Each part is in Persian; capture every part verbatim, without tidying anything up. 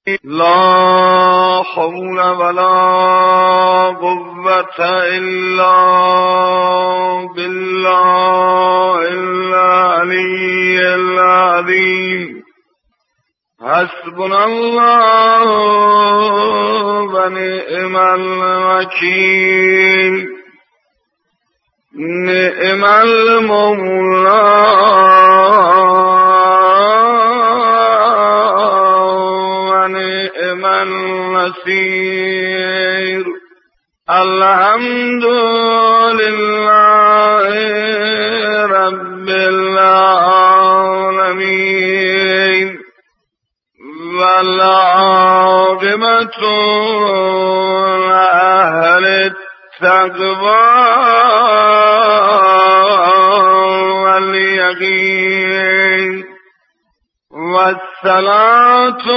لا حول ولا قوة إلا بالله العلي العظيم. حسبنا الله ونعم الوكيل. نعم المولى ونعم النصير. الحمد لله رب العالمين والعاقبة لأهل التقوى واليقين. والصلاة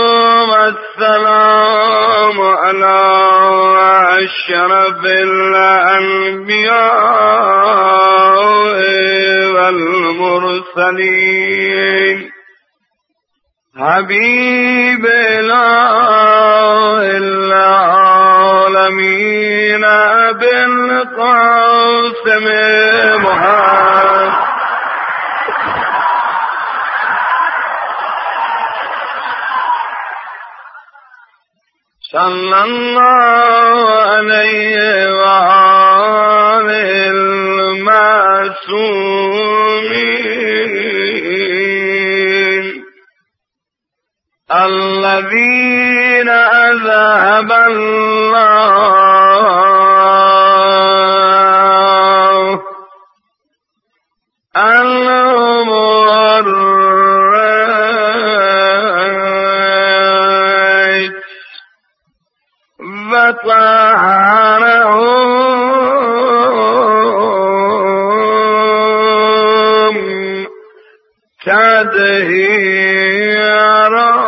والسلام على أشرف الأنبياء والمرسلين. حبيب إله العالمين بالقاسم محمد صلى الله عليه وآله المعصومين الذين أذهب الله عنهم الرجس وطهرهم تطهيرا.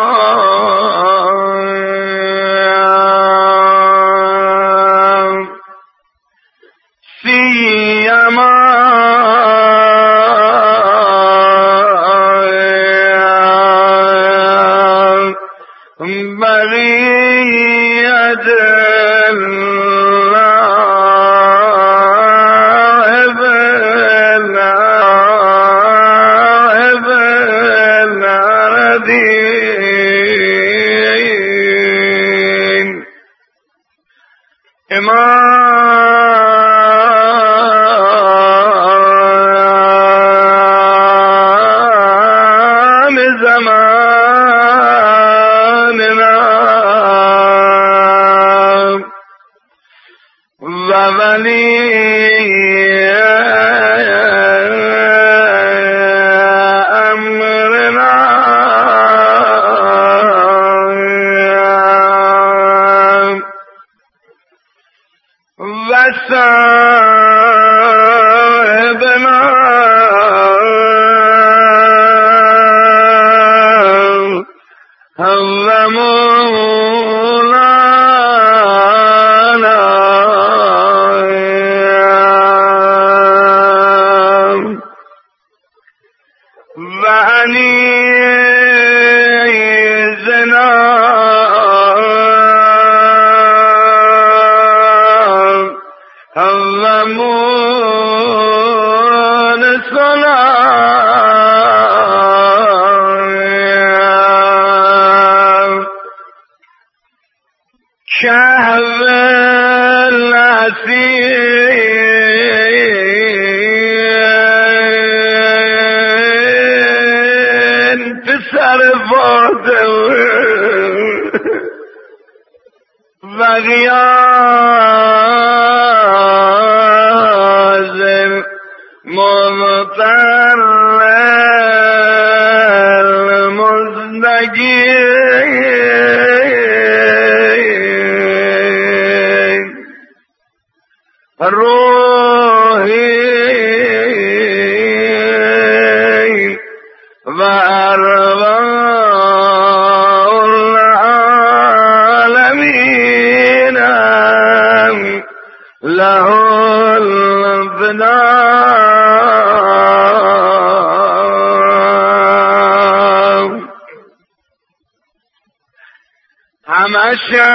همشه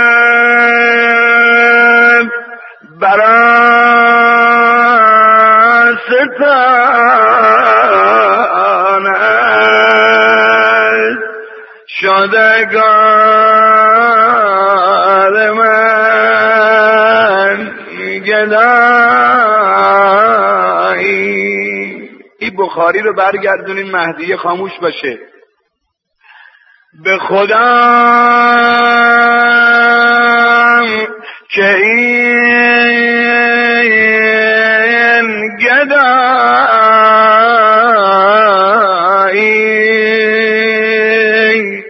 برای ستانه شدگار من گدایی. این بخاری رو برگردونین مهدی خاموش باشه. به خدا که این گدایی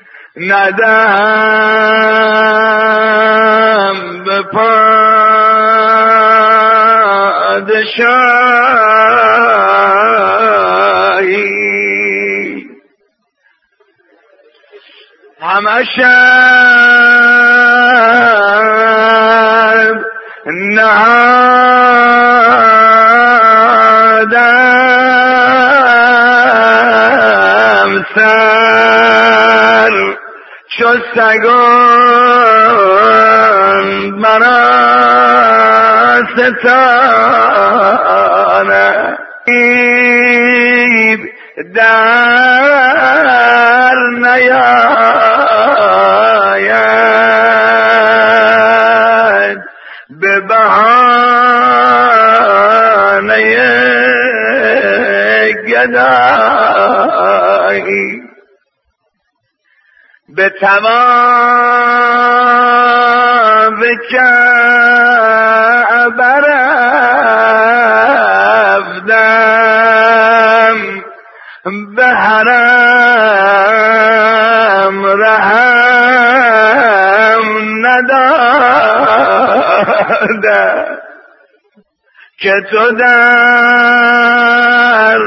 ندهم به پادشاهی. همه شب نهادم سر چو سگان برای ستانه در نیاید به بهانه گدایی. به تمام کعبه رفتم به حرم رحم نداده که تو در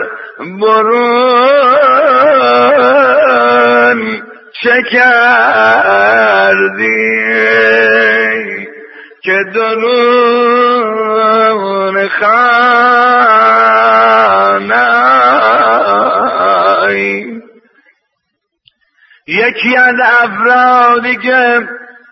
برون چه کردی که درون خانه‌ای. یکی از افرادی که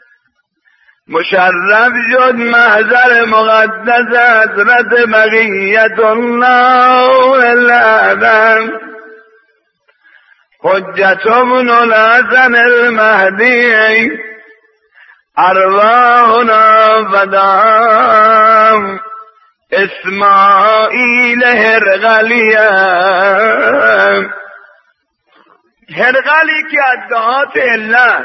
مشرف شد محضر مقدس حضرت بقیت الله العظم حجت ابن الحسن المهدی ارواحنا فداء اسماعیل هرقلی. هرقلی که از دهات علت،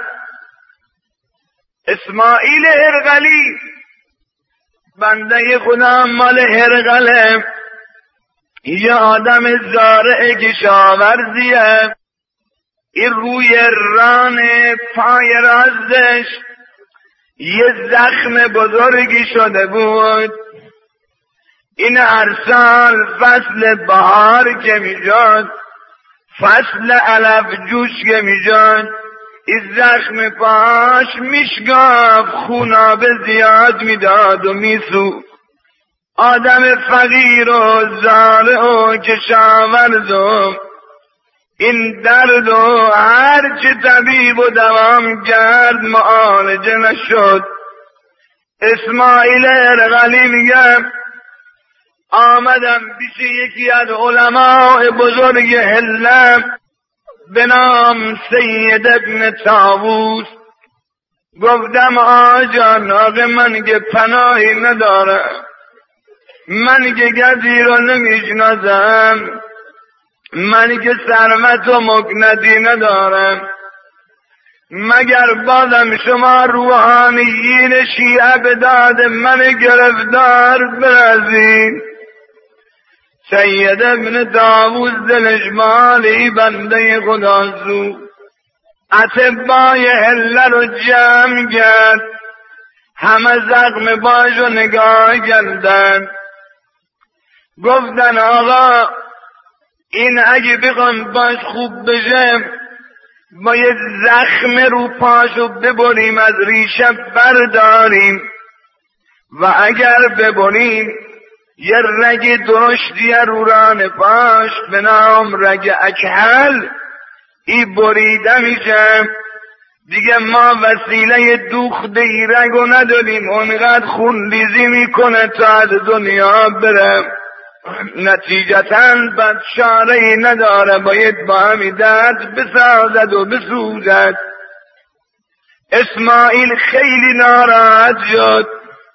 اسماعیل هرقلی بنده خدا مال هرقله، یه آدم زارع کشاورزیه. این روی ران پای راستش یه زخم بزرگی شده بود. این هر سال فصل بهار که میشد، فصل علف جوش که میشد، این زخم پاش میشگاف، خونابه زیاد میداد و میسو. آدم فقیر و زارع و کشاورز و این درد و هر چه طبیب و دوام کرد معالجه نشد. اسماعیل هرقلی میگه آمدم پیش یکی از علماء بزرگ حلم به نام سید ابن طاووس. گفتم آجان آقا من که پناهی ندارم، من که کسی رو نمیشناسم، من که ثروت و مکنتی ندارم، مگر بازم شما روحانیین شیعه به داد من گرفتار برسید. سید ابن طاووس دلش مالی بنده خدا سو اتباع هله رو جمع کرد، همه زخم باشو نگاه کردن. گفتن آقا این اگه بخوام باش خوب بشه باید زخم رو پاشو ببریم، از ریشه برداریم و اگر ببریم یه رگ درشتی رو ران پاش به نام رگ اکحل ای بریده میشه. دیگه ما وسیله دوخت ایرگو نداریم، اونقدر خون ریزی میکنه تا از دنیا بره، نتیجتاً بد چاره‌ای نداره، باید با همی درد بسازد و بسوزد. اسماعیل خیلی ناراحت شد.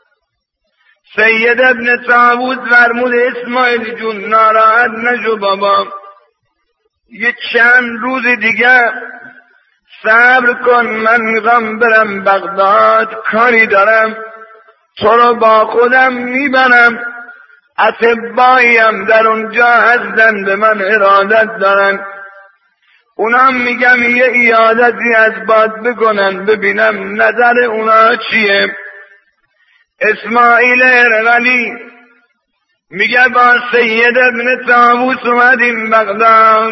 سید ابن طاووس فرمود اسماعیل جون ناراحت نشو بابا، یه چند روز دیگه صبر کن، من میخوام برم بغداد، کاری دارم، تو رو با خودم میبرم، اطباییم در اونجا هستن به من ارادت دارن، اونم میگم یه ایادتی از باد بکنن ببینم نظر اونا چیه. اسماعیل ارغلی میگه با سید ابن طاووس اومدیم بغداد،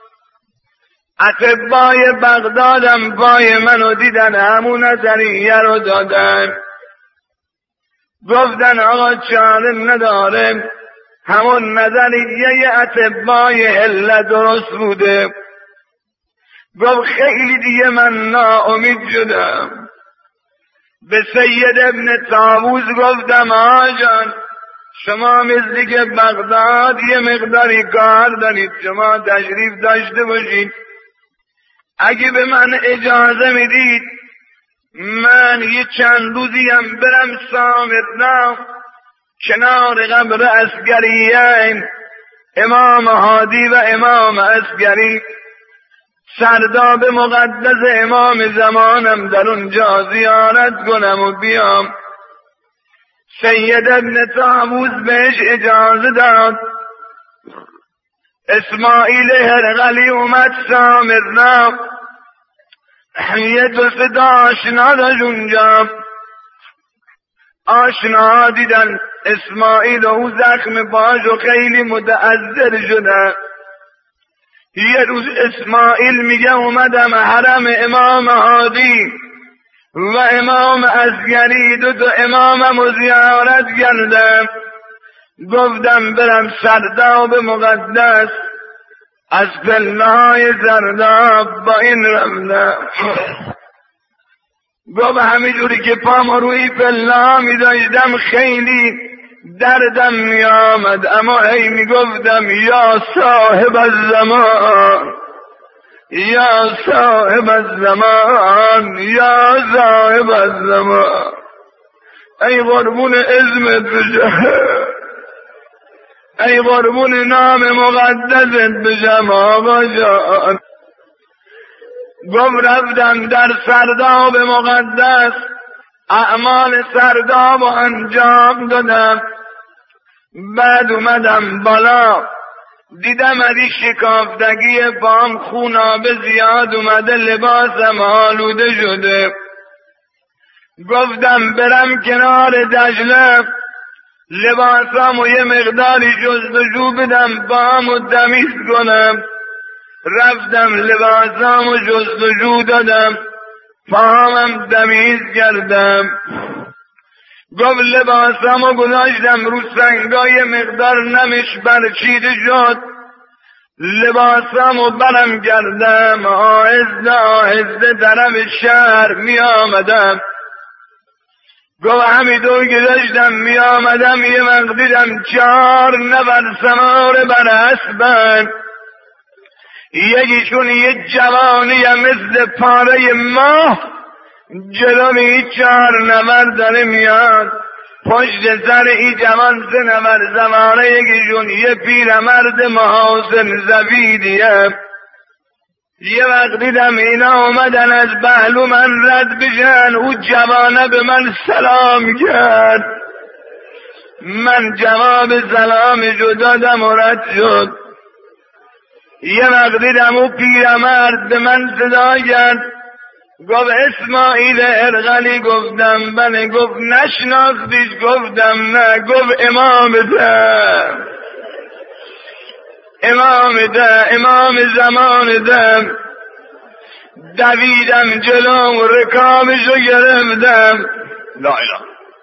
اطبای بغدادم پای منو دیدن، همون نظریه رو دادن، گفتن آقا چاره نداره، همون نظریه اطبای هله درست بوده. گفت خیلی دیگه من ناامید شدم. به سید ابن طاووس گفتم آجان شما مثل که بغداد یه مقداری کار دارید، شما تشریف داشته باشید، اگه به من اجازه میدید من یه چند روزیم برم سامرنا کنار قبر عسکریین امام هادی و امام عسکری، سرداب مقدس امام زمانم در اونجا زیارت کنم و بیام. سید ابن طاووس بهش اجازه داد. اسماعیل هرقلی اومد سامرنا، یه دو سه آشنا داشت اونجا، آشنا دیدن اسماعیل و او زخم پاشو خیلی متأثر شده. یه روز اسماعیل میگه اومدم حرم امام هادی و امام عسکری، دو تا امامم و زیارت کردم، گفتم برم سرداب مقدس، از پله‌های سرداب با این رفتم. گفت همینجوری که پام روی پله می‌داشتم خیلی دردم می آمد، اما هی می گفتم یا صاحب الزمان، یا صاحب الزمان، یا صاحب الزمان، ای قربون اسمت بشم، ای قربون نام مقدست بشم آقا جان. گفت رفتم در سرداب مقدس، اعمال سرداب و انجام دادم، بعد اومدم بالا دیدم از این شکافتگی پام خونابه زیاد اومده، لباسم آلوده شده. گفتم برم کنار دجله لباسم و یه مقداری جستجو بدم پام و تمیز کنم. رفتم لباسم و جستجو دادم، پامم تمیز کردم. گفت لباسم و گذاشتم رو سنگای مقدار نمش برچیده شد، لباسم و برم کردم، آهسته آهسته طرف شهر می آمدم. گفت همیدون که داشتم می آمدم یه وقت دیدم چهار نفر سوار بر اسبن، یکیشون یه جوانی مثل پاره ماه جلوی این چهار نفر داره میاد، پشت سر این جوان سه نفر سواره، یکیشون یه پیرمرد محاسن زبیدیه. یه وقت دیدم اینا اومدن از پهلو من رد بشن، او جوانه به من سلام کرد، من جواب سلامشو دادم و رد شد. یه وقت دیدم او پیرمرد به من صدا کرد، گفت اسماعیل ارغلی، گفتم بله. گفت نشناختیش؟ گفتم نه. گفت امام ده، امام ده، امام زمان ده. دویدم جلو و رکابشو گرفتم، لا اله.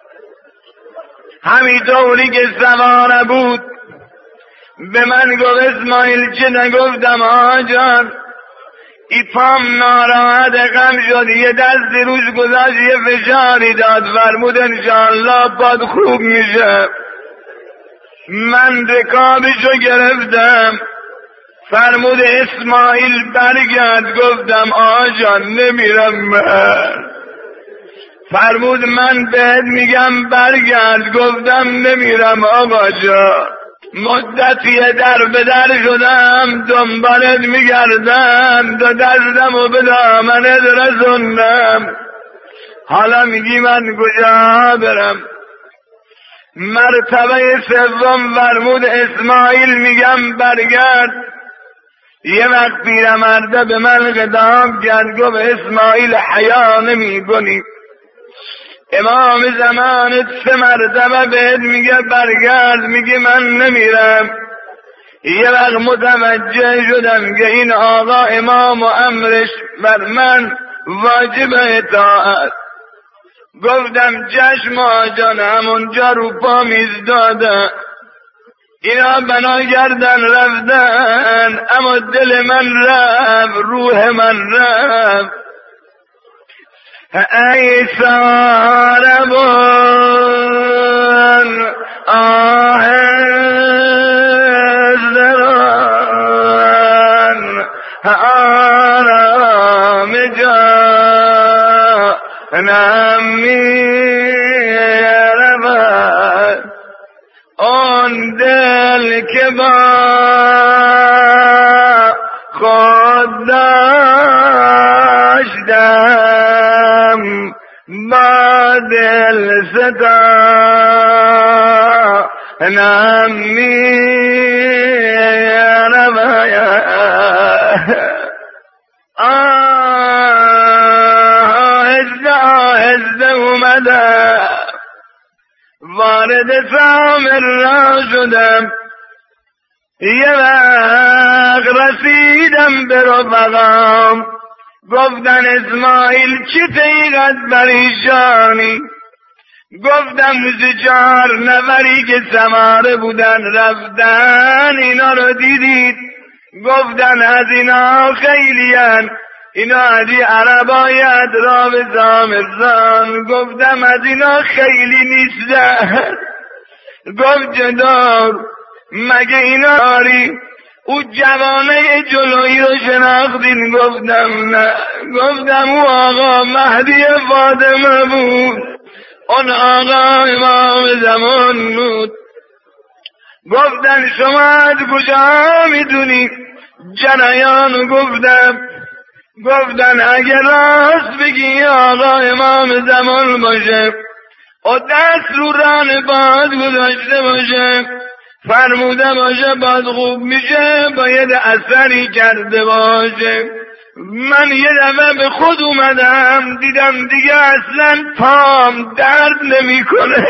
همینطوری که سواره بود به من گفت اسماعیل چه؟ نگفتم آجان ای پام ناراحت غم شد، یه دستی روش گذاشت، یه فشاری داد، فرمود انشاءالله پاد خوب میشه. من رکابشو گرفتم، فرمود اسماعیل برگرد. گفتم آقا جان نمیرم من. فرمود من بهت میگم برگرد. گفتم نمیرم آقا جان. مدتی در به در شدم، دنبالت میگردم، دو دستم و به دامنت رسوندم، حالا میگی من کجا برم؟ مرتبه سوم فرمود اسماعیل میگم برگرد. یه وقت پیرمرده به من خطاب کرد، گفت اسماعیل حیا نمی کنی؟ امام زمانت سه مرتبه بهت میگه برگرد، میگی من نمیرم. یه وقت متوجه شدم که این آقا امام و امرش بر من واجب اطاعت. گفتم چشم آجان، همونجا رو پا میزداده، اینا بنا کردن رفتن، اما دل من رفت، روح من رفت. ای ساربون آهزران آرام جانم میرود، اون دل که با خود داشتم، با دل ستانم میرود. آهسته آهسته اومده، وارد سامر را شدم. یه وقت رسیدم به رفقام، گفتن اسماعیل چی تیغت پریشانی؟ گفتم چهار نفری که سواره بودن رفتن، اینا رو دیدید؟ گفتن از اینا خیلی هن، اینا ازی عربای اطراف سامرزان. گفتم از اینا خیلی نیستن. گفت چطور؟ مگه اینا داری؟ او جوانه جلویی رو شناختین؟ گفتم نه. گفتم او آقا مهدی فاطمه بود، اون آقا امام زمان بود. گفتن شما از کجا میدونی جنایان؟ گفتم گفتن اگه راست بگی آقا امام زمان باشه و دست رو ران باد گذاشته باشه، فرموده باشه باز خوب میشه، باید اثری کرده باشه. من یه دفعه به خود اومدم، دیدم دیگه اصلا پام درد نمی کنه.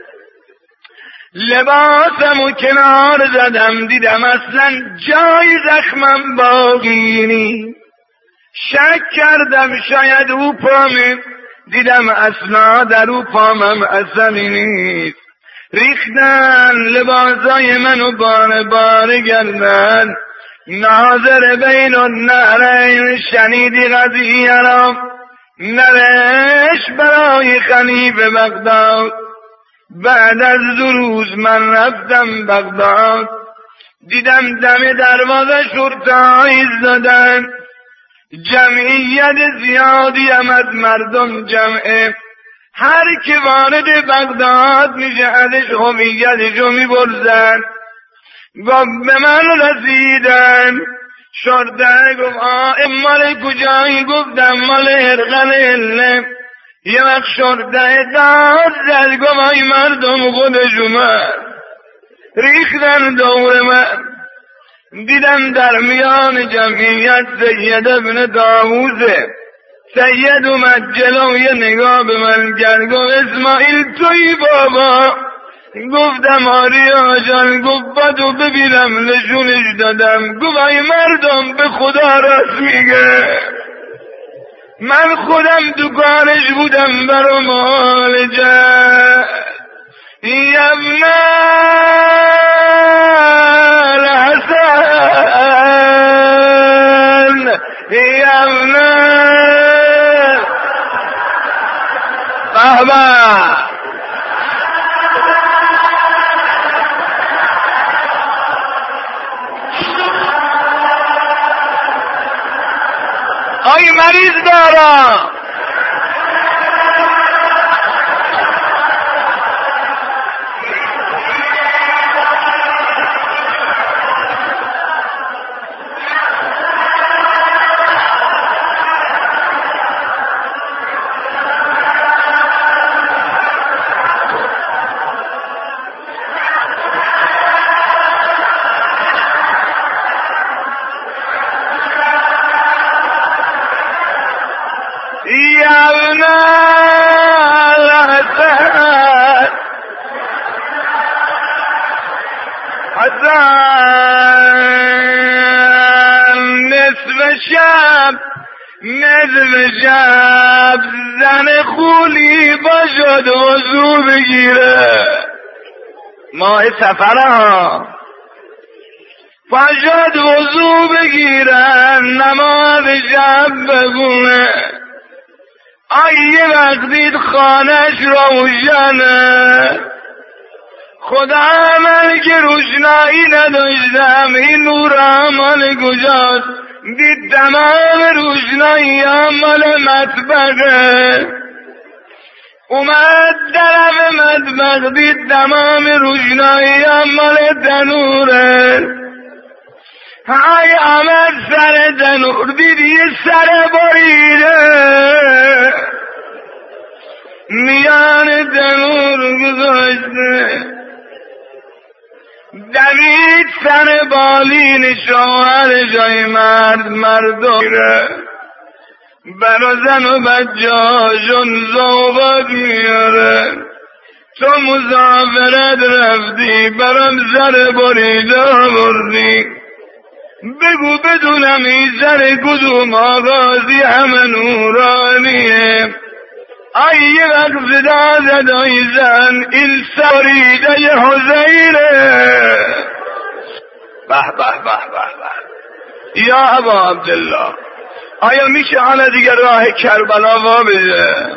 لباسمو کنار زدم، دیدم اصلا جای زخمم باقی نیست. شک کردم شاید او پامه، دیدم اصلا در او پامم اصلی نیست. ریختن لباسای منو باره باره گردن. ناظر بین النهرین شنیدی قضیه را، نوشت برای خلیفه بغداد. بعد از دو روز من رفتم بغداد، دیدم دم دروازه شرطه‌ها ایستادن، جمعیت زیادی هم از مردم جمعه. هر که وارد بغداد میشه ازش هویتشو میپرسن. گفت به من رسیدن. شرطه گفت آه مال کجایی؟ گفتم مال هرقل. یه وقت شرطه دار زد، گفت آی مردم خودش اومد. ریختن دور من، دیدم در میان جمعیت سید ابن داووزه. سید اومد جلو، یه نگاه به من کرد، گفت اسماعیل توی بابا؟ گفتم آری آجان. گفت بدو ببینم، نشونش دادم. گفت ای مردم به خدا راست میگه، من خودم دکانش بودم برا مال جد. یبن الحسن یمنه بابا آی مریض دارم نصف شب نصف شب زن خولی باشد وضو بگیره ماه سفره ها باشد وضو بگیره نماز شب بگونه آیه وقتید خانش روشنه خدا عمل که روشنایی نداشتم این نور عمل کجاست دید تمام روشنایی عمل مطبقه اومد طرف مطبق دید تمام روشنایی عمل تنوره های آمد سر تنور دید یه سر بریده میان تنور گذاشته دوید سر بالین شوهر جای مرد مرداره برا زن و بچه هاشون زوبات میاره تو مسافرت رفتی برام سر بریده بردی بگو بدونم این سر کدوم آغازی همه نورانیه آیه وقت صدا زد آی زن این سریده حسینه به به به به به یا ابا عبدالله آیا میشه حالا دیگه راه کربلا وا بده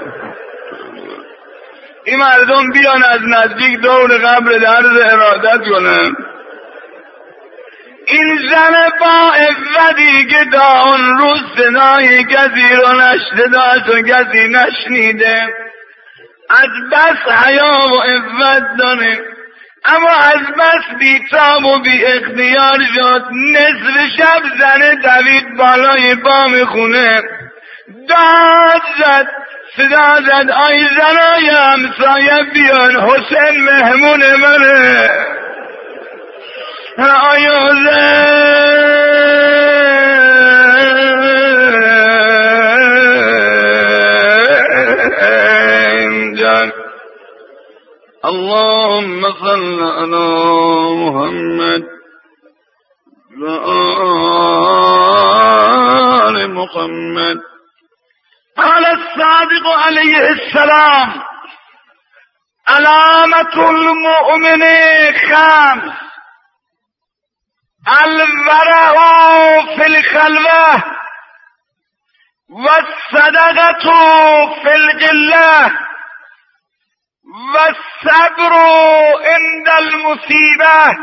این مردم بیان از نزدیک دور قبر درز ارادت کنن این زن با افتی که تا اون روز صدای کسی رو نشنیده و کسی نشنیده از بس حیا و افت داره اما از بس بیتاب و بی اختیار شد نصف شب زن دوید بالای بام خونه داد زد صدا زد آی زنای همسایه بیان حسین مهمون منه آیا زن اللهم صل على محمد و آل محمد قال الصادق علیه السلام علامة المؤمن خمس الورع في الخلوة والصدقة في القلة والصبر عند المصيبة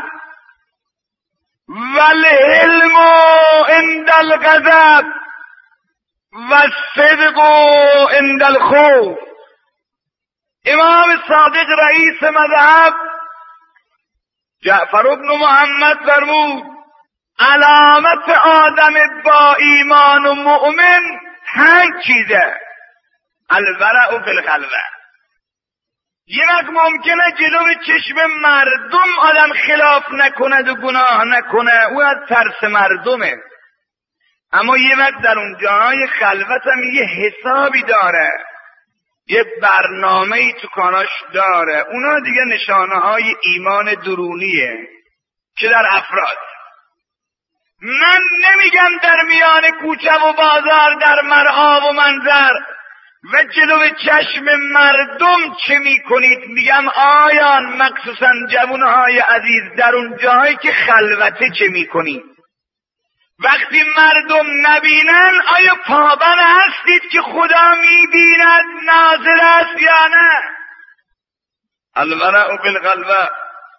والحلم عند الغضب والصدق عند الخوف. امام صادق رئیس مذهب جعفر بن محمد فرمود علامت آدم با ایمان و مؤمن پنج چیزه. الورع فی الخلوه، یه وقت ممکنه جلو چشم مردم آدم خلاف نکند و گناه نکنه، او از ترس مردمه، اما یه وقت در اون جاهای خلوت هم یه حسابی داره، یه برنامه‌ای تو کاناش داره. اونا دیگه نشانه های ایمان درونیه که در افراد. من نمیگم در میان کوچه و بازار در مرعا و منظر و جلو چشم مردم چه میکنید، میگم آیان مخصوصا جوانهای عزیز در اون جاهایی که خلوته چه میکنید. وقتی مردم نبینن آیا پابند هستید که خدا میبیند ناظر است یا نه؟ الورع فی القلب.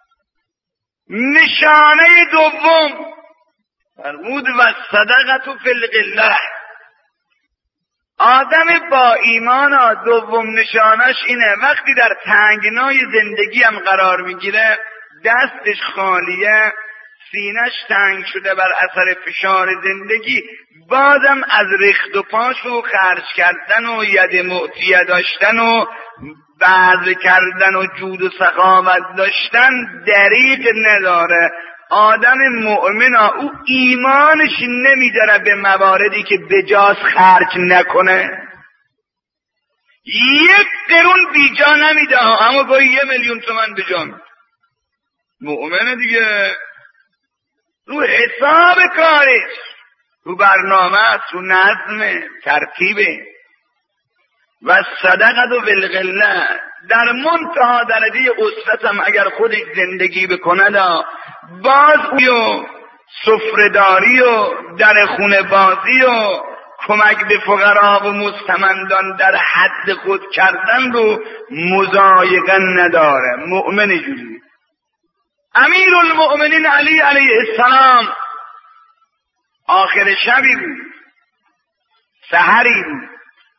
نشانه دوم فرمود و صدقت فی القله. آدم با ایمان دوم نشانش اینه وقتی در تنگنای زندگی هم قرار میگیره، دستش خالیه، سینش تنگ شده بر اثر فشار زندگی، بازم از ریخت و پاش و خرج کردن و ید معطیه داشتن و بذل کردن و جود و سخاوت داشتن دریغ نداره. آدم مؤمن او ایمانش نمیداره به مواردی که بجاز خرج نکنه. یک قرون بیجا نمیده، اما با یه میلیون تومن بجا میده. مؤمنه دیگه، رو حساب کارش، رو برنامه، رو نظم، ترتیبه. و صدقت و بالقله، در منتها درجه اسرت هم اگر خودش زندگی بکنه باز و سفره‌داری و در خونه بازی و کمک به فقرا و مستمندان در حد خود کردن رو مضایقه نداره. مؤمن جوری. امیر المؤمنین علی علیه السلام آخر شبی بود، سحری بود،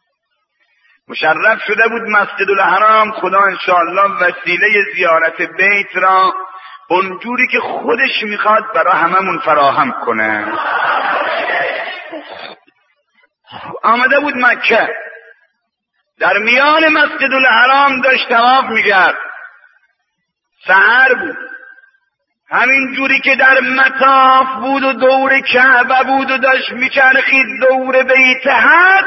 مشرف شده بود مسجد الحرام. خدا انشاءالله وسیله زیارت بیت را اونجوری که خودش میخواد برای هممون فراهم کنه. آمده بود مکه، در میان مسجد الحرام داشت طواف میکرد. سحر بود، همین جوری که در مطاف بود و دور کعبه بود و داشت میچرخید دور بیت حق،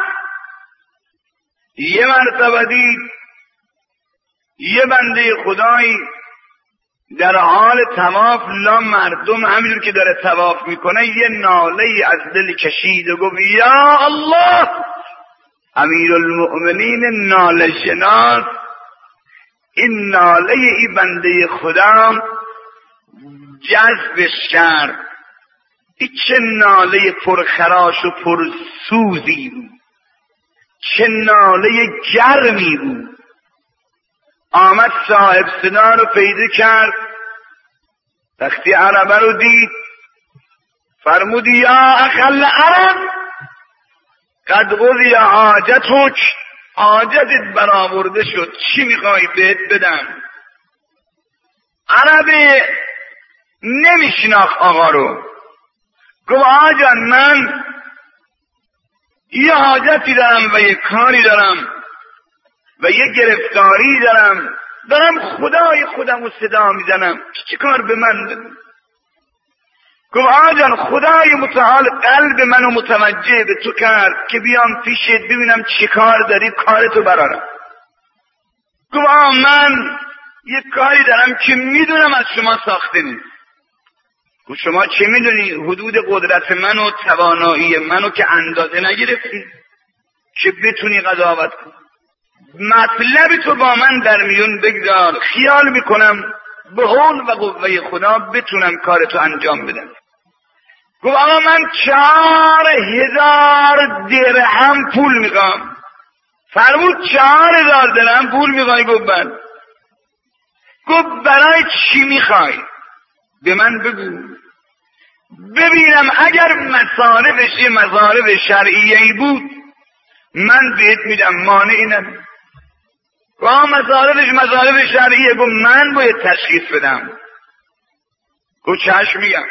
یه مرتبه دید یه بنده خدایی در حال طواف لا مردم همینجور که داره طواف میکنه یه ناله از دل کشید و گفت یا الله. امیر المؤمنین ناله شناس این ناله ای بنده خدا جذبش کرد. این چه ناله پرخراش و پرسوزی بود، چه ناله گرمی بود. آمد صاحب صدا رو پیدا کرد، وقتی عربه رو دید فرمود یا اخل عرب قد قضی حاجتک، حاجتت برآورده شد، چی میخوای بهت بدم؟ عربی نمیشناخت آقا رو. گفت آقا جان من یه حاجتی دارم و یه کاری دارم و یه گرفتاری دارم، دارم خدای خودم رو صدا میزنم، چی کار به من بدم؟ گفت آقا جان خدای متعال قلب منو متوجه به تو کرد که بیام پیشت ببینم چی کار داری، کارتو برارم. گفت آقا من یه کاری دارم که میدونم از شما ساخته نیست. گفت شما چه میدونی؟ حدود قدرت من و توانایی منو که اندازه نگرفتی که بتونی قضاوت کنی. مطلب تو با من در میون بگذار، خیال میکنم به حول و قوه خدا بتونم کارتو انجام بدم. گفت آقا من چهار هزار درهم پول میخوام. فرمود چهار هزار درهم پول میخوای؟ گفت بله. گفت برای چی میخوای؟ به من بگو ببینم اگر مصارفش یه مصارف شرعیه‌ای بود من بهت میدم، مانعی نداره. و مصارفش مصارف شرعیه. گفت من باید تشخیص بدم. گفت چشم میگم.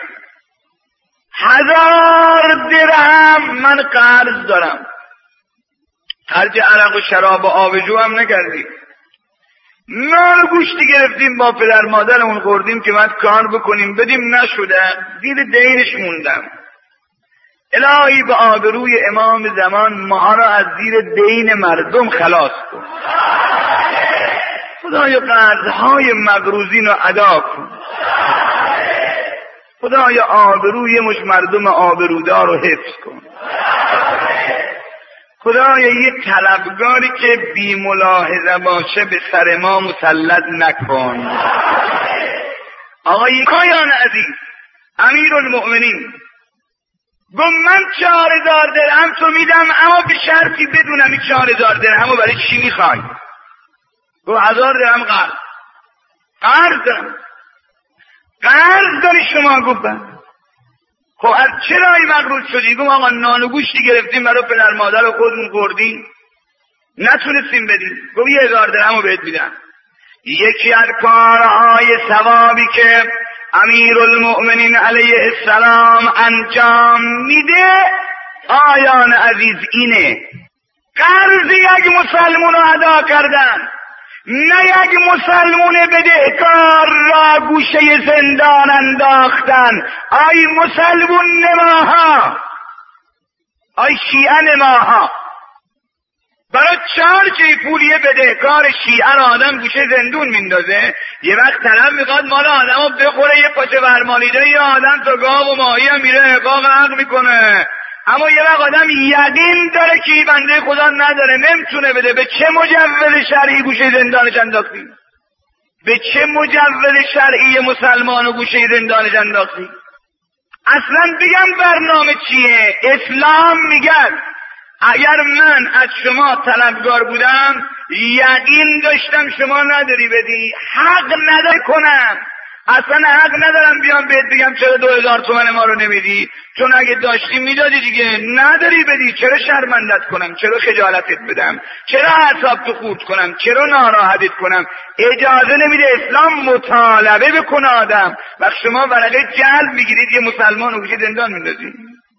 هزار درهم من قرض دارم، خرج عرق و شراب و آبجو هم نکردیم، نان و گوشتی گرفتیم با پدر مادرمون خوردیم که باید کار بکنیم بدیم، نشده، زیر دینش موندم. الهی به آبروی امام زمان ما را از زیر دین مردم خلاص کن. خدایا قرضهای مقروضین رو ادا کن. خدایا آبروی مش مردم آبرودار رو حفظ کن. خدایا یه طلبگاری که بی ملاحظه باشه به سر ما مسلط نکن. آقای کایان عزیز، امیر المؤمنین گفت من چهار هزار درهم تو میدم، اما به شرطی بدونم این چهار هزار درهم رو برای چی میخوای. گفت هزار درهم قرض. قرض دارم. قرض داری شما؟ گفت خب از چه راهی مغرور شدی؟ گفت آقا نان و گوشتی گرفتیم برای پدر مادر و خودمون خوردیم نتونستیم بدیم. گفت یه هزار درهم رو بهت میدم. یکی از کارهای ثوابی که امیرالمؤمنین علیه السلام انجام میده آیان عزیز اینه: قرض یک مسلمون رو ادا کردن، نه یک مسلمون بدهکار را گوشه زندان انداختن. آی مسلمون نماها، آی شیعه نماها، برای چهار چه پولیه بدهکار شیعه را آدم گوشه زندون میندازه. یه وقت طرف میخواد مال آدم رو بخوره، یه پاچه برمالیده یه آدم تا گاو و ماهی هم میره حقاق حق میکنه. اما یه وقت آدم یقین داره که بنده خدا نداره نمیتونه بده. به چه مجوز شرعی گوشه زندانش انداختی؟ به چه مجوز شرعی مسلمان و گوشه زندانش انداختی؟ اصلا بگم برنامه چیه؟ اسلام میگه اگر من از شما طلبکار بودم یقین داشتم شما نداری بدی، حق نداری کنم، اصلا حق ندارم بیام بهت بگم چرا دو هزار تومن ما رو نمیدی، چون اگه داشتی میدادی دیگه. نداری بدی، چرا شرمندت کنم، چرا خجالتت بدم، چرا اعصاب تو خورد کنم، چرا ناراحتت کنم؟ اجازه نمیده اسلام مطالبه بکنه آدم. وقت شما ورقه جلب میگیرید یه مسلمان رو گوشه زندان میندازید.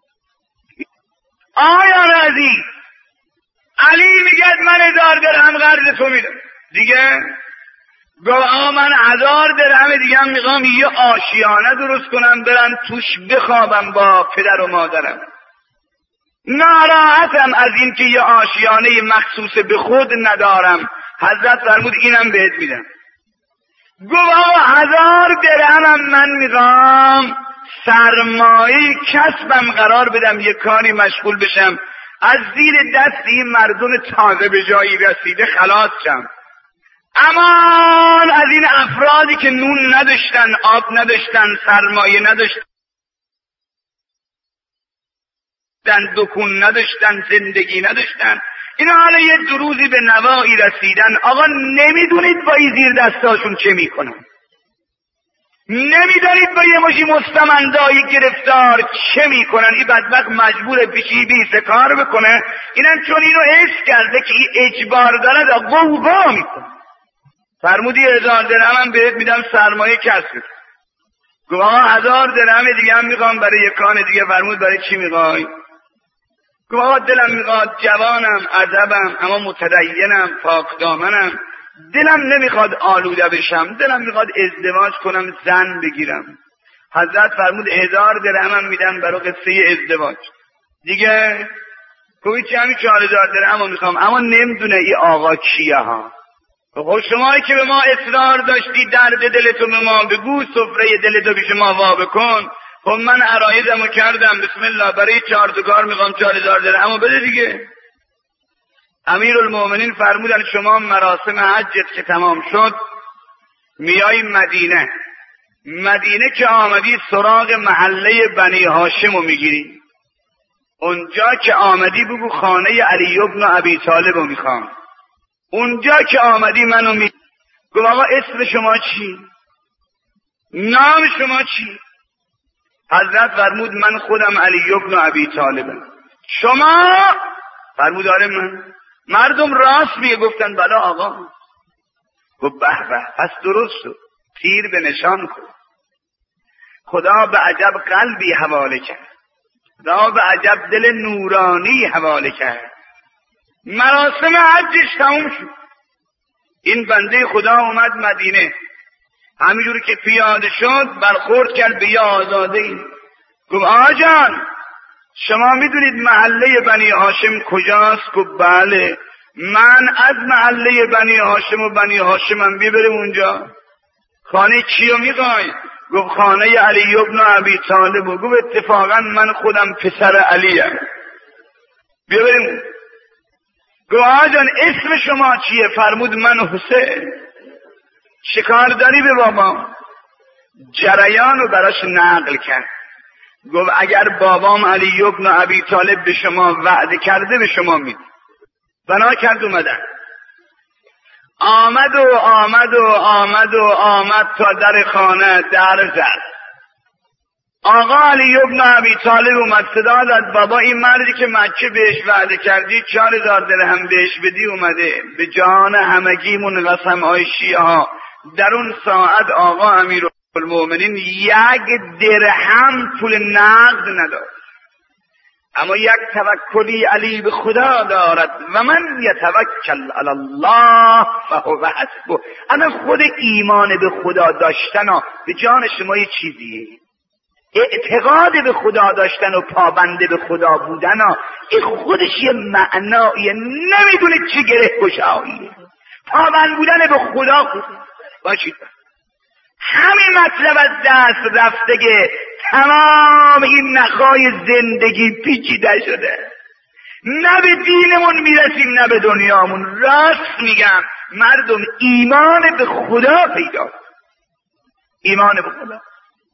آیان عزیز علی میگه من هزار درهم قرض تو میدم دیگه. گفت آقا من هزار درهم دیگه هم میخوام یه آشیانه درست کنم برم توش بخوابم با پدر و مادرم. ناراحتم از این که یه آشیانه مخصوص به خود ندارم. حضرت فرمود اینم بهت میدم. گفت آقا هزار درهمم من میخوام سرمایه کسبم قرار بدم، یه کاری مشغول بشم، از زیر دست این مردم تازه به جایی رسیده خلاص شم. امان از این افرادی که نون نداشتن، آب نداشتن، سرمایه نداشتن، دکون نداشتن، زندگی نداشتن، اینا حالا یه دروزی به نوایی رسیدن. آقا نمیدونید با این زیر دستاشون چه میکنن، نمیدانید با یه مشی مستمندای گرفتار چه میکنن. این بدبخت مجبور پیشی بیسه کار بکنه، اینم چون اینو حس کرده که این اجبار داره دا قوقا میکنه. فرمودی هزار درهم بهت میدم سرمایه کسب. گفت آقا هزار درهم دیگه هم میخوام برای یک کان دیگه. فرمود برای چی میخوای؟ گفت آقا دلم میخواد، جوانم، ادبم، اما متدینم، پاک دامنم، دلم نمیخواد آلوده بشم، دلم میخواد ازدواج کنم، زن بگیرم. حضرت فرمود هزار درهم میدم برای قصه ازدواج دیگه. گفت چه همین چهار هزار درهم میخوام، اما نمیدونه ای آقا کیه ها. خب شمایی که به ما اصرار داشتی درد دلتو به ما بگو، سفره دلتو به شما وا بکن. خب من عرایزمو کردم، بسم الله، برای چهار تا کار میخوام چهار هزار درهم بده دیگه. امیرالمؤمنین فرمودن شما مراسم حجت که تمام شد میای مدینه. مدینه که آمدی سراغ محله بنی هاشم رو میگیری. اونجا که آمدی بگو خانه علی ابن ابی طالب رو میخوام. اونجا که آمدی منو می گفت آقا اسم شما چی؟ نام شما چی؟ حضرت فرمود من خودم علی ابن ابی طالبم. شما؟ فرمود آره من. مردم راست میگه؟ گفتن بله آقا. گفت به به، پس درست شد، تیر به نشان کن. خدا به عجب قلبی حواله کرد، خدا به عجب دل نورانی حواله کرد. مراسم حجش تموم شد. این بنده خدا اومد مدینه، همینجور که پیاده شد برخورد کرد به یه آزاده ای. گفت آقا جان شما میدونید محله بنی هاشم کجاست؟ گفت بله. من از محله بنی هاشم و بنی هاشمم بیبرم اونجا. خانه کیو میخوای؟ گفت خانه علی ابن ابی طالب. گفت اتفاقا من خودم پسر علیم، بیبریم. گفت آقا جان اسم شما چیه؟ فرمود من حسین. چه کار داری به بابا؟ جریان رو براش نقل کرد. گفت اگر بابام علی ابن ابی طالب به شما وعده کرده به شما میده. بنا کرد اومدن. آمد و آمد و آمد و آمد تا در خانه در زد. آقا علی ابن ابی طالب اومد صدا داد بابا این مردی که مکه بهش وعده کردی چهار هزار درهم بهش بدی اومده. به جان همگیمون قسم های شیعه ها در اون ساعت آقا امیرالمؤمنین یک درهم پول نقد نداشت، اما یک توکلی علی به خدا دارد و من یتوکل علی الله فهو حسبه. اما خود ایمان به خدا داشتن به جان شما یه چیزیه، اعتقاد به خدا داشتن و پابنده به خدا بودن این خودش یه معناییه. نمیدونه چی گره گشاییه، پابند بودن به خدا خوده باشید. همین مطلب از دست رفته تمام این نخای زندگی پیچیده شده. نه به دینمون میرسیم نه به دنیامون. راست میگم مردم ایمان به خدا پیدا، ایمان به خدا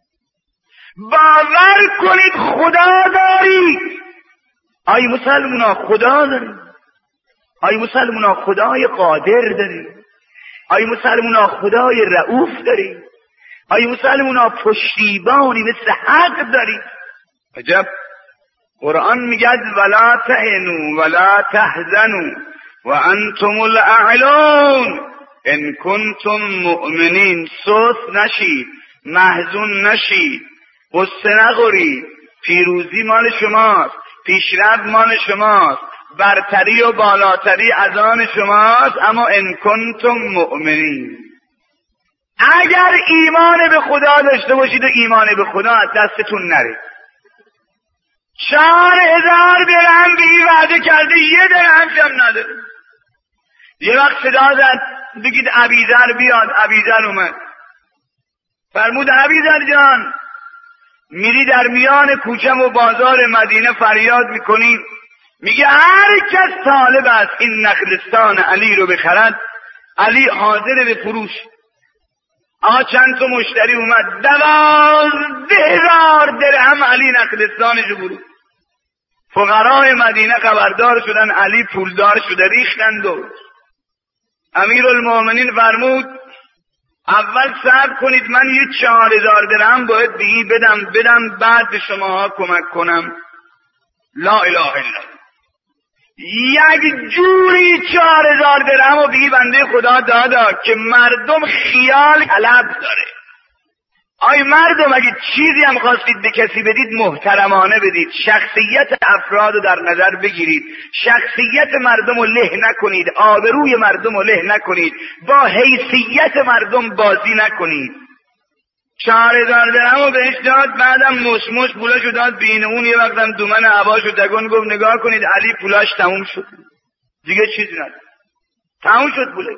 باور کنید خدا دارید. آی مسلمونا خدا دارید، آی مسلمونا خدای قادر دارید، آی مسلمونا خدای رؤوف دارید، آی مسلمونا پشتیبانی مثل حق دارید. عجب قرآن میگه ولا تهنوا ولا تحزنوا وانتم الاعلون ان کنتم مؤمنین. سست نشید، محزون نشید، قصه نخورید. پیروزی مال شماست، پیشرفت مال شماست، برتری و بالاتری از آن شماست، اما ان کنتم مؤمنین. اگر ایمان به خدا داشته باشید و ایمان به خدا از دستتون نره. چهار هزار درهم به این وعده کرده یه درهم هم نداره. یه وقت صدا زد بگید ابیذر بیاد. ابیذر اومد فرمود ابیذر جان میری در میان کوچه و بازار مدینه فریاد میکنی میگه هر کس طالب است این نخلستان علی رو بخرد علی حاضر به فروش. آقا چند تا مشتری اومد دوازده هزار درهم علی نخلستانشو فروخت. فقرای مدینه خبردار شدن علی پولدار شده ریختن دور. امیرالمؤمنین فرمود اول صبر کنید من یه چهار هزار درهم باید به این بدم بدم بعد به شماها کمک کنم. لا اله الا الله. یک جوری چهار هزار درهم و به این بنده خدا دادا که مردم خیال طلب داره. آی مردم اگه چیزی هم خواستید به کسی بدید محترمانه بدید، شخصیت افراد رو در نظر بگیرید، شخصیت مردم رو له نکنید، آبروی مردم رو له نکنید، با حیثیت مردم بازی نکنید. چهار هزار درهم رو بهش داد، بعدم مشمش پولاشو داد بین اون. یه وقتم دومن عباشو دگون گفت نگاه کنید علی پولاش تموم شد دیگه چیزی نداره، تموم شد پوله.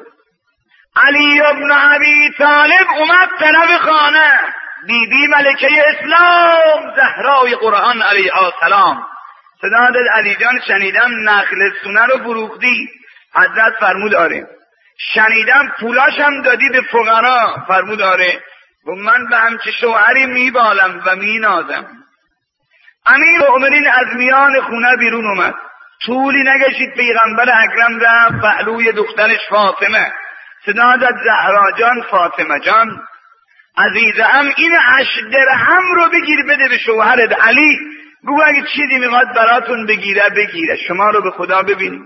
علی ابن ابی طالب اومد طرف خانه. بیبی ملکه اسلام زهرای قرآن علیه السلام صدا داد علی جان شنیدم نخلستونه رو فروختی. حضرت فرمود آره. شنیدم پولاشم دادی به فقرا. فرمود آره. و من به همچه شوهری میبالم و مینازم. امیر مؤمنین از میان خونه بیرون اومد. طولی نگشید پیغمبر اکرم رفت پهلوی دخترش فاطمه. صدا داد زهرا جان فاطمه جان عزیزم این هشت درهم رو بگیر بده به شوهرت علی. بگو اگه چیزی میخواد براتون بگیره بگیره. شما رو به خدا ببینید.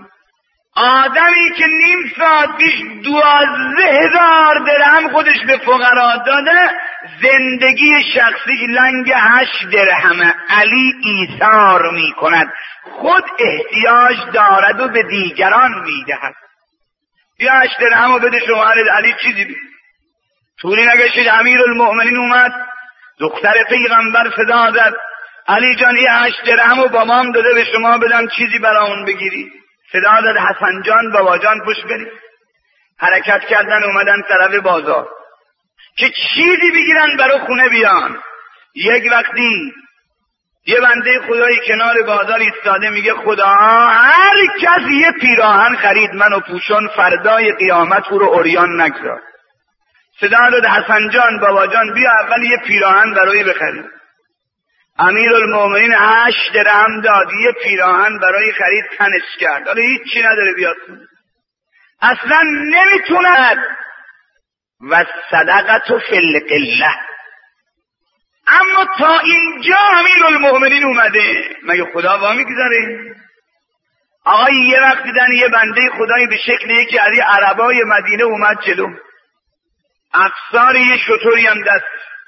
آدمی که نیم ساعت پیش دوازده هزار درهم خودش به فقرا داده زندگی شخصی لنگ هشت درهم علی ایثار میکند. خود احتیاج دارد و به دیگران میدهد. یا هشت درهم رو بده شوهرت علی چیزی بید. طولی نگشید امیرالمؤمنین اومد. دختر پیغمبر صدا زد علی جان یه هشت درهم رو با مام داده به شما بدم چیزی برامون بگیری. صدا داد حسن جان بابا جان پشت برید. حرکت کردن اومدن طرف بازار که چیزی بگیرن برای خونه بیان. یک وقتی یه بنده خدایی کنار بازار ایستاده میگه خدا هر کس یه پیراهن خرید منو پوشون فردای قیامت او رو عریان نگذار. صدا داد حسن جان بابا جان بیا اول یه پیراهن برای بخرید. امیرالمومنین هشت درهم داد، یه پیراهن برای خرید تنش کرد، حالا هیچی نداره بیاد اصلا نمیتوند. و صدقت فی القله. اما تا اینجا امیرالمومنین اومده، مگه خدا وا میگذاره؟ آقای یه وقت دیدن یه بنده خدایی به شکل یکی از عربای مدینه اومد جلو، افسار یه شطوری هم دست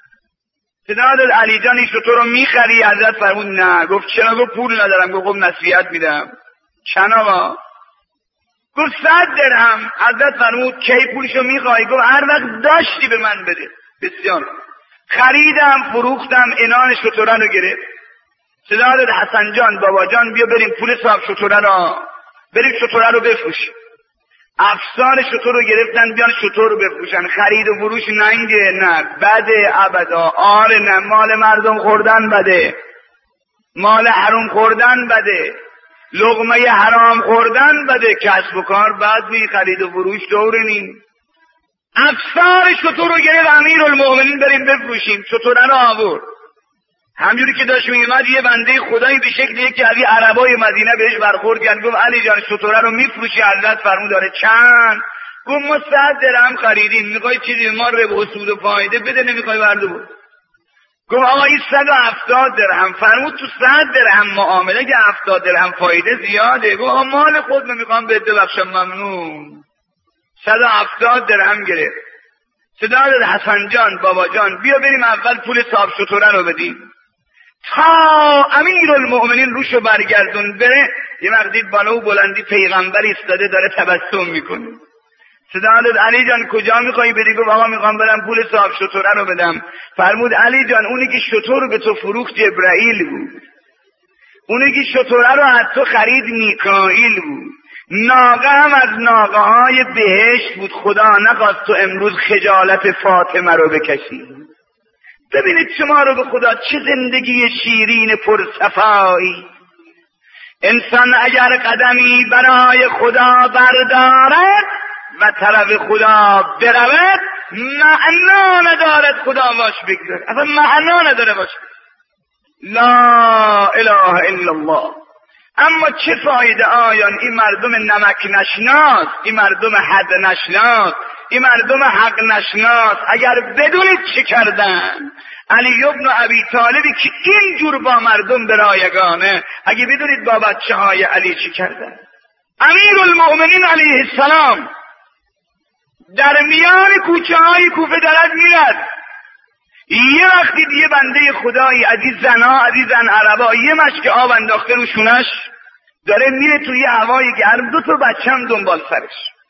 صدا داد علی جان این شطور رو میخری؟ حضرت فرمود نه. گفت چرا؟ گفت پول ندارم. گفت نصیحت میدم. چند آقا؟ گفت صد درهم. حضرت فرمود کی پولشو میخوای؟ گفت هر وقت داشتی به من بده. بسیار. خریدم، فروختم، انان شطوره رو گرفت. صدا داد حسن جان، بابا جان، بیا بریم پول صاحب شطوره رو بریم شطوره رو بفروشیم. افسار شطور رو گرفتن بیان شطور رو بفروشن. خرید و فروش ننگه؟ نه. بده ابدا. آره نه. مال مردم خوردن بده، مال حرام خوردن بده، لقمه حرام خوردن بده، کسب و کار بعد می خرید و فروش دوره نیم. افسار شطور رو گرفت امیرالمومنین بریم بفروشیم. شطوره رو آورد. همجوری که داشت میومد یه بنده خدایی به شکل یکی از عربای مدینه بهش برخورد کرد. گفت علی جان شطوره رو میفروشی؟ حضرت فرمود داره. چند؟ گفت ما صد درهم خریدیم. میخوای چیزی ما ربح و سود و فایده بده؟ نمیخوای برده بود. گفت آقا این صد و هفتاد درهم. فرمود تو صد درهم معامله که هفتاد درهم فایده زیاده. گفت آقا مال خود نمیخوام بده بخشم ممنون. صد و هفتاد درهم گرفت. صدا داد حسن جان، بابا جان، بیا بریم اول پول صاحب شطوره رو بدیم. تا امیرالمومنین روشو برگردون بره، یه وقتی بالا و بلندی پیغمبر ایستاده داره تبسم میکنه. صدا داد علی جان کجا میخوای بری؟ گفت آقا میخوام برم پول صاحب شطوره رو بدم. فرمود علی جان اونی که شطور رو به تو فروخت جبرائیل بود، اونی که شطوره رو از تو خرید میکائیل بود، ناقه هم از ناقه های بهشت بود. خدا نخواست تو امروز خجالت فاطمه رو بکشی. ببینید شما رو به خدا چه زندگی شیرین پرصفایی. انسان اگر قدمی برای خدا بردارد و طرف خدا برود، معنا ندارد خدا باش بگذاره، اصلا معنا نداره باش. لا اله الا الله. اما چه فایده آیان؟ این مردم نمک نشناس، این مردم حد نشناس، این مردم حق نشناس اگر بدونید چه کردن. علی ابن ابی طالبی که اینجور با مردم برایگانه، اگه بدونید با بچه های علی چه کردن. امیرالمومنین علیه السلام در میان کوچه های کوفه دارد میرد. یه وقتی یه بنده خدایی از این زنا، از این زن عربا، یه مشک آب انداخته رو شونش، داره میره توی هوای گرم، دو تا بچم دنبال سرش،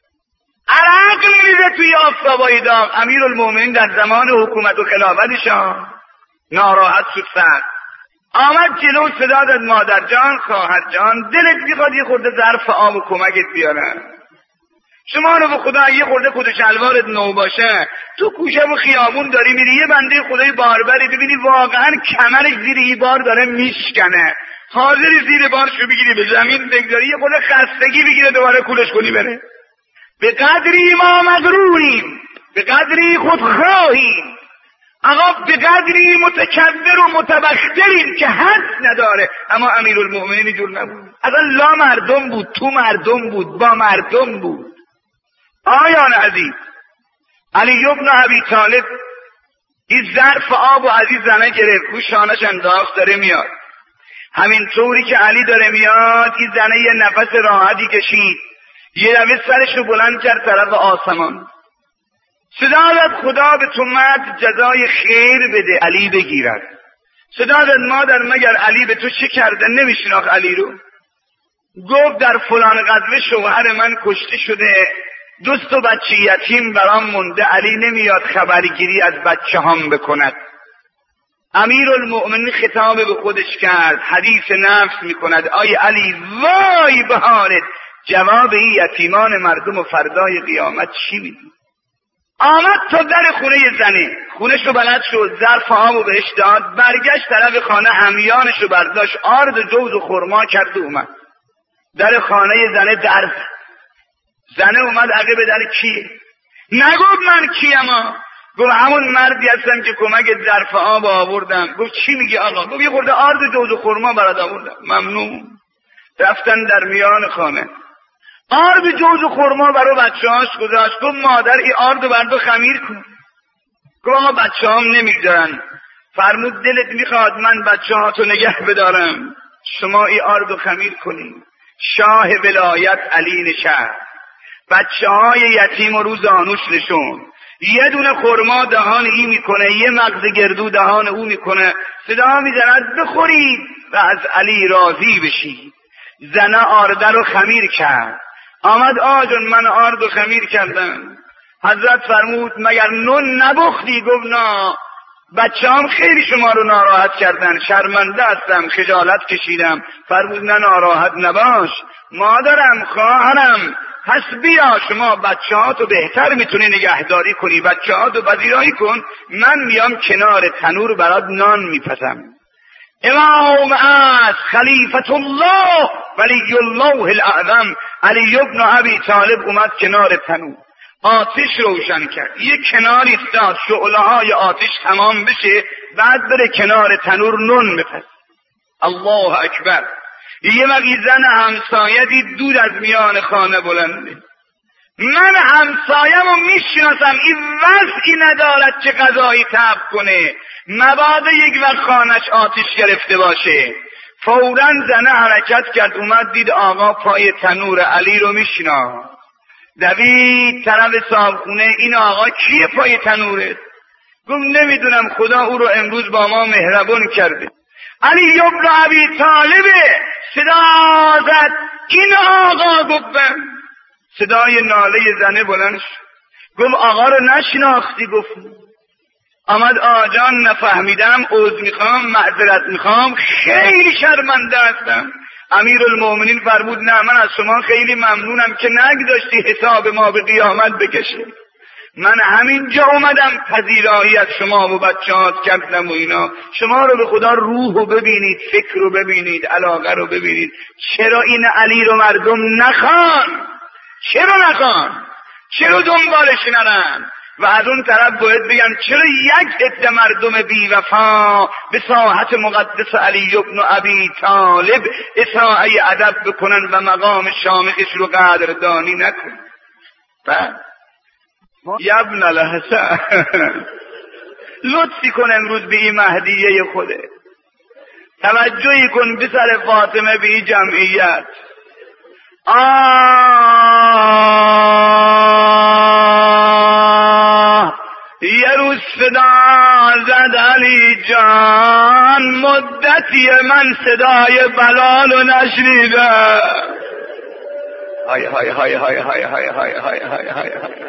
عرق میریزه توی آفتابای داغ. امیرالمومنین در زمان حکومت و خلافتش ناراحت شد، سر آمد جلو، صدا داد مادر جان، خواهر جان، دلت میخواد یه خورده ظرف آب و کمکت بیارن؟ شما رو به خدا یه خورده کت و شلوارت نو باشه، تو کوچه و خیابون داری میری، یه بنده خدای باربری ببینی واقعا کمرش زیر این بار داره میشکنه، حاضری زیر بارشو بگیری به زمین بگذاری، یه خورده خستگی بگیره دوباره کولش کنی بره. به قدری ما مغروریم، به قدری خودخواهیم، آقا به قدری متکبر و متبختریم که حد نداره. اما امیرالمومنین جور نبود، اصلا لا مردم بود، تو مردم بود، با مردم بود. آیان عزیز، علی ابن ابی طالب این ظرف آب و عزیز زنه گرفت، رو شانش انداخت، داره میاد. همین طوری که علی داره میاد، این زنه یه نفس راحتی کشید، یه دفعه سرش رو بلند کرد طرف آسمان. صدا داد خدا به تو مرد جزای خیر بده، علی بگیرد. صدا داد مادر مگر علی به تو چه کرده؟ نمیشناخت علی رو. گفت در فلان غزوه شوهر من کشته شده، دوست و بچه یتیم برام مونده، علی نمیاد خبرگیری از بچه هم بکند. امیرالمؤمنین خطاب به خودش کرد، حدیث نفس میکند، آی علی وای به حالت، جواب این یتیمان مردم و فردای قیامت چی میدی؟ آمد تا در خونه زنه، خونش رو بلد شد، ظرف آب رو بهش داد، برگشت طرف خانه، همیانش رو برداشت، آرد جوز و خرما کرد و اومد در خانه زنه. در زنه اومد عقب در کیه؟ نگفت من کیم، گفت همون مردی هستم که کمک ظرف آب آوردم. گفت چی میگی آقا؟ گفت یه خورده آرد جوز و خرما برات آوردم. ممنون. رفتن در میان خانه، آرد جوز و خرما برای بچه‌هاش گذاشت. گفت مادر این آرد برات خمیر کن. گفت آقا بچه‌هام نمیگذارن. فرمود دلت میخواد من بچه‌هاتو نگه بدارم، شما این آرد خمیر کنید. شاه ولایت علی نشست، بچه‌های یتیم رو زانوش نشون، یه دونه خرما دهان این میکنه، یه مغز گردو دهان او میکنه، صدا میزند بخورید و از علی راضی بشید. زنه آرده رو خمیر کرد. آمد آجون من آرد رو خمیر کردم. حضرت فرمود مگر نون نبختی؟ گفت نه، بچه هم خیلی شما رو ناراحت کردن، شرمنده هستم، خجالت کشیدم. فرمود نه ناراحت نباش مادرم، خواهرم، پس بیا شما بچه ها تو بهتر میتونی نگهداری کنی، بچه ها تو پذیرایی کن، من میام کنار تنور برات نان میپزم. امام است خلیفت الله ولی الله الاعظم علی ابن ابی طالب اومد کنار تنور، آتش روشن کرد، یه کناری استاد شعله های آتش تمام بشه، بعد بره کنار تنور نون بپز. الله اکبر. یه وقتی زن همسایه دید دود از میان خانه بلنده. من همسایم رو میشناسم، این وضعی ندارد که غذایی طبخ کنه، مبادا یک وقت خانش آتش گرفته باشه. فوراً زنه حرکت کرد، اومد دید آقا پای تنور علی رو میشنا، دوید طرف صاحبخونه، این آقا کیه پای تنوره؟ گفت نمیدونم، خدا او رو امروز با ما مهربان کرده. علی ابن ابی طالبه. صدا زد این آقا. گفتم صدای ناله زنه بلند شد. گفت آقا رو نشناختی؟ گفت آمد آجان نفهمیدم، عذر میخوام، معذرت میخوام، خیلی شرمنده هستم. امیرالمومنین فرمود نه من از شما خیلی ممنونم که نگذاشتی حساب ما به قیامت بکشه. من همینجا اومدم پذیرایی از شما و بچه‌هات کردم و اینا. شما رو به خدا روح رو ببینید، فکر رو ببینید، علاقه رو ببینید. چرا این علی رو مردم نخوان؟ چرا نخوان؟ چرا دنبالش نرن؟ و از اون طرف باید بگن چرا یک عده مردم بی وفا به ساحت مقدس علی ابن ابی طالب اصاعه ادب بکنن و مقام شامخش رو قدردانی نکنن؟ یبن الحسن لطفی کن امروز به این مهدیه خوده، توجهی کن به سر فاطمه به این جمعیت. آه یه روز صدا زد علی جان، مدتی من صدای بلال رو نشنیدم. های های های های های های های های های های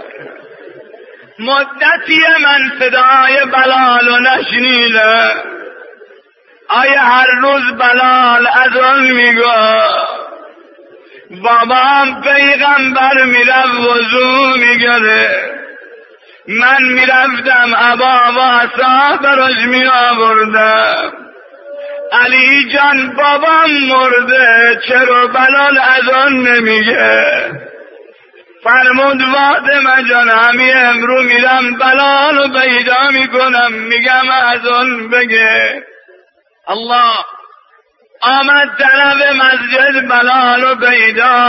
مدتی من صدای بلال رو نشنیدم. آیا هر روز بلال از آن میگه بابام پیغمبر میرفت وضو میگره، من میرفتم عبا و عصا براش میآوردم. علی جان بابام مرده، چرا بلال از آن نمیگه؟ فرمود فاطمه جان همی امرو میرم بلال رو پیدا میکنم، میگم از آن بگه. الله. آمد طرف مسجد بلال رو پیدا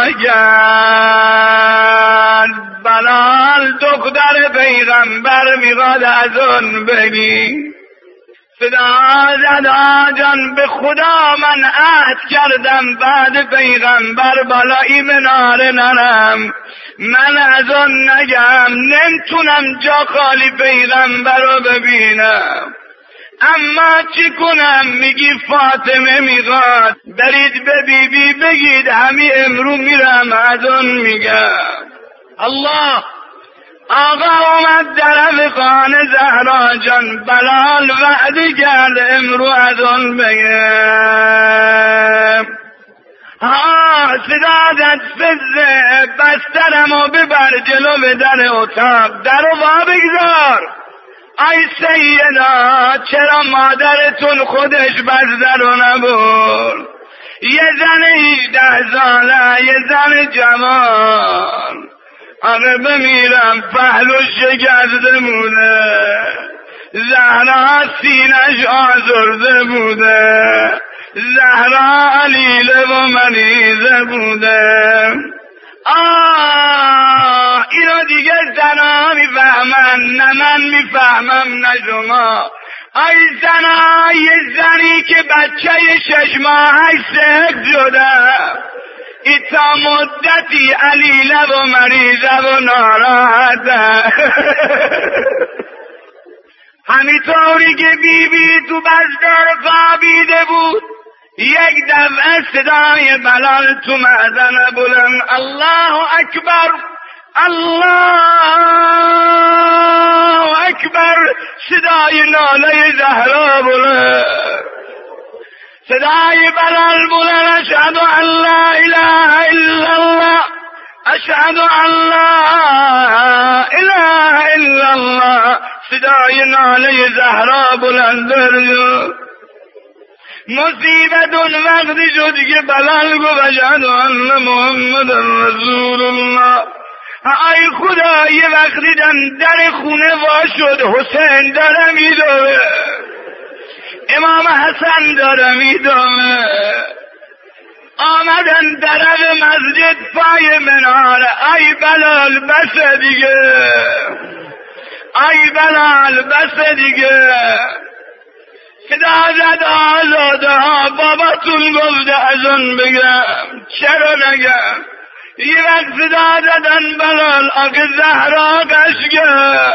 کرد. بلال دختر پیغمبر میخواد از اون بگی. صدا زد آجان به خدا من عهد کردم بعد پیغمبر بالای مناره نرم، من از اون نگم، نمیتونم جا خالی پیغمبر رو ببینم. اما چی کنم؟ میگی فاطمه میخواد، برید به بی بی بگید همی امرو میرم از اون میگم. الله. آقا اومد طرف خانه زهرا جان، بلال وعده کرد امرو از اون بگم. ها صدا زد فزه بسترمو ببر جلو به در اتاق، در رو وا بگذار. ای سیدا چرا مادرتون خودش بستر رو نبرد؟ یه زن هجده ساله، یه زن جوان آره بمیرم پهلوش شکسته بوده، زهرا سینش آزرده بوده، زهرا علیله و مریضه بوده. آه اینو دیگه زنها میفهمن، نه من میفهمم نه شما. ای زنها، یه زنی که بچه شش ماهش سخت شده، ای تا مدتی علیله و مریضه و ناراحته. همینطوری که بی بی تو بستر خوابیده بود، یک دفعه صدای بلال تو معدن بلند، الله اکبر الله اکبر، صدای ناله زهرا بلند، صدای بلال بلند، اشهد ان لا اله الا الله، اشهد ان لا اله الا الله، صدای ناله زهرا بلند. مصیبت اون وقتی شد که بلال گفت اشهد ان محمد رسول الله. ای خدا، یه وقتی در خونه وا شد، حسین داره میدوه، امام حسن داره میدوه، آمدن طرف مسجد پای مناره. ای بلال بس دیگه، ای بلال بس دیگه، صدا زد آزاده ها، باباتون گفته از اون بگم، چرا نگم؟ یه وقت صدا زدن بلال، آقا زهرا قشگر،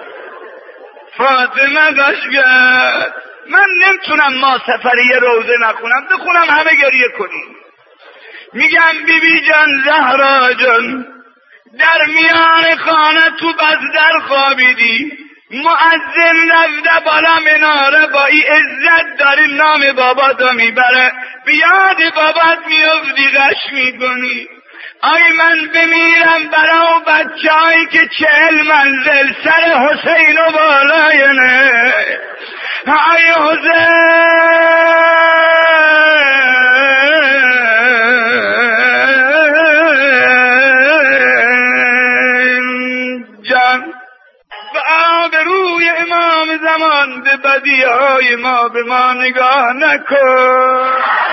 فاطمه قشگر. من نمیتونم ما سفری روزه نخونم، بخونم همه گریه کنیم. میگم بی بی جان، زهرا جان، در میان خانه تو بستر خوابیدی، مؤذن رفته بالا مناره، با ای عزت داری نام باباتو میبره، بیاد بابات میافتی غش میکنی. آی من بمیرم برای بچه هایی که چهل منزل سر حسین و بالاینه. آی حسین جان، به آبروی امام زمان به بدی های ما به ما نگاه نکن.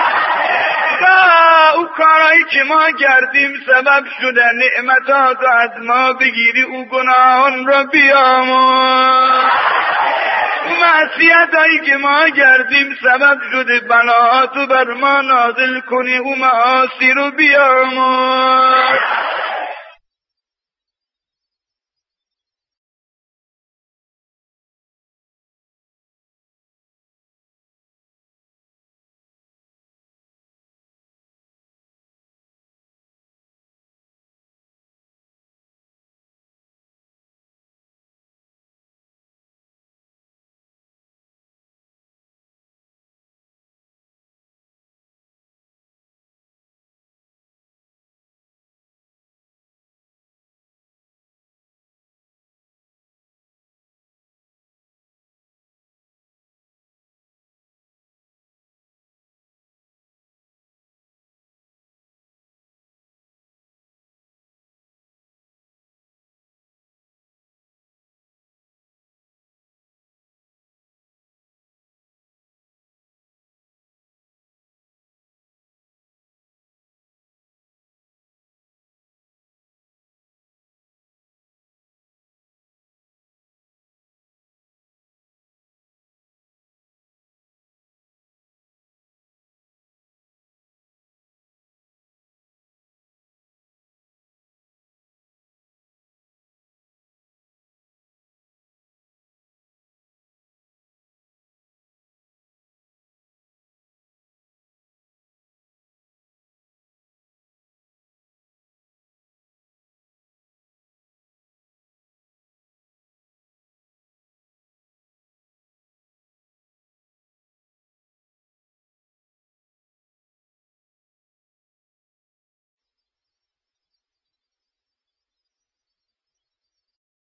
او کارایی که ما کردیم سبب شده نعمتاتو از ما بگیری، او گناهان را بیامرز. او معصیتایی که ما کردیم سبب شده بلاهاتو بر ما نازل کنی، او معاصی رو بیامرز.